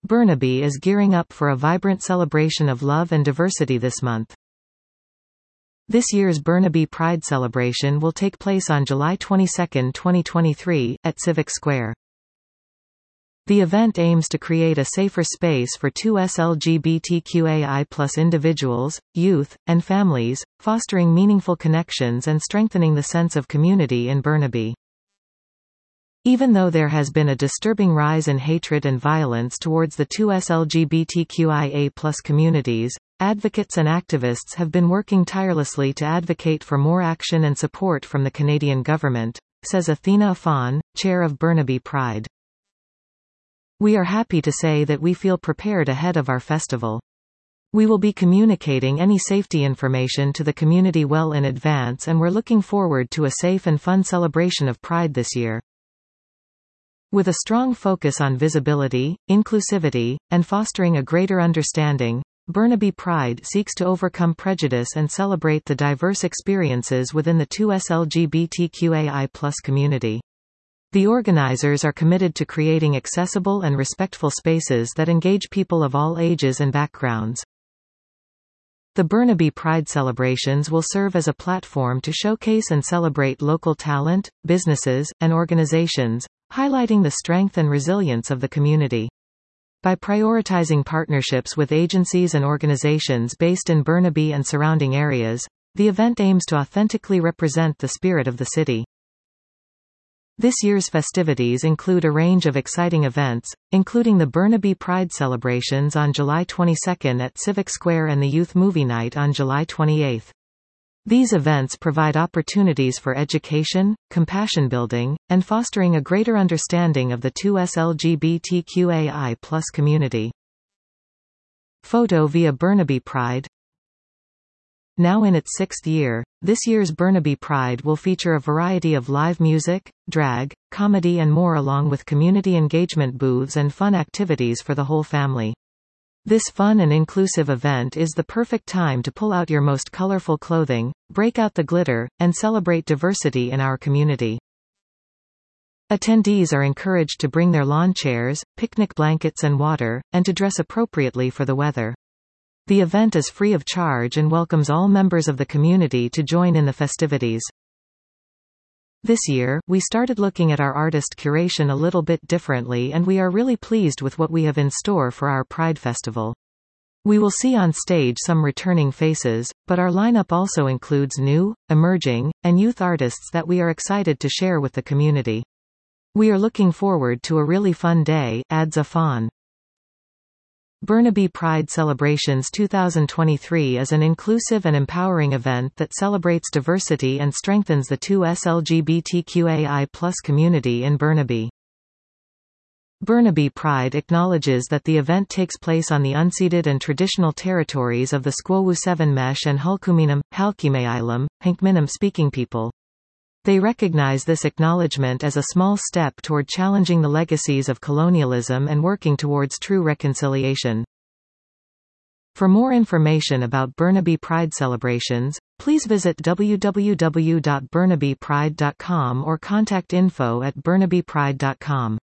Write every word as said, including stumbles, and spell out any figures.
Burnaby is gearing up for a vibrant celebration of love and diversity this month. This year's Burnaby Pride celebration will take place on July twenty-second, twenty twenty-three, at Civic Square. The event aims to create a safer space for two L G B T Q A I plus individuals, youth, and families, fostering meaningful connections and strengthening the sense of community in Burnaby. Even though there has been a disturbing rise in hatred and violence towards the two L G B T Q I A plus communities, advocates and activists have been working tirelessly to advocate for more action and support from the Canadian government, says Athena Afan, chair of Burnaby Pride. We are happy to say that we feel prepared ahead of our festival. We will be communicating any safety information to the community well in advance, and we're looking forward to a safe and fun celebration of Pride this year. With a strong focus on visibility, inclusivity, and fostering a greater understanding, Burnaby Pride seeks to overcome prejudice and celebrate the diverse experiences within the two L G B T Q A I plus community. The organizers are committed to creating accessible and respectful spaces that engage people of all ages and backgrounds. The Burnaby Pride celebrations will serve as a platform to showcase and celebrate local talent, businesses, and organizations, highlighting the strength and resilience of the community. By prioritizing partnerships with agencies and organizations based in Burnaby and surrounding areas, the event aims to authentically represent the spirit of the city. This year's festivities include a range of exciting events, including the Burnaby Pride celebrations on July twenty-second at Civic Square and the Youth Movie Night on July twenty-eighth. These events provide opportunities for education, compassion building, and fostering a greater understanding of the two L G B T Q A I plus community. Photo via Burnaby Pride. Now in its sixth year, this year's Burnaby Pride will feature a variety of live music, drag, comedy and more, along with community engagement booths and fun activities for the whole family. This fun and inclusive event is the perfect time to pull out your most colorful clothing, break out the glitter, and celebrate diversity in our community. Attendees are encouraged to bring their lawn chairs, picnic blankets and water, and to dress appropriately for the weather. The event is free of charge and welcomes all members of the community to join in the festivities. This year, we started looking at our artist curation a little bit differently, and we are really pleased with what we have in store for our Pride Festival. We will see on stage some returning faces, but our lineup also includes new, emerging, and youth artists that we are excited to share with the community. We are looking forward to a really fun day, adds Afan. Burnaby Pride Celebrations twenty twenty-three is an inclusive and empowering event that celebrates diversity and strengthens the two L G B T Q A I plus community in Burnaby. Burnaby Pride acknowledges that the event takes place on the unceded and traditional territories of the Squamish and Hul'qumi'num, Halk'umay'lum, Hinkminum speaking people. They recognize this acknowledgement as a small step toward challenging the legacies of colonialism and working towards true reconciliation. For more information about Burnaby Pride celebrations, please visit w w w dot burnaby pride dot com or contact info at burnaby pride dot com.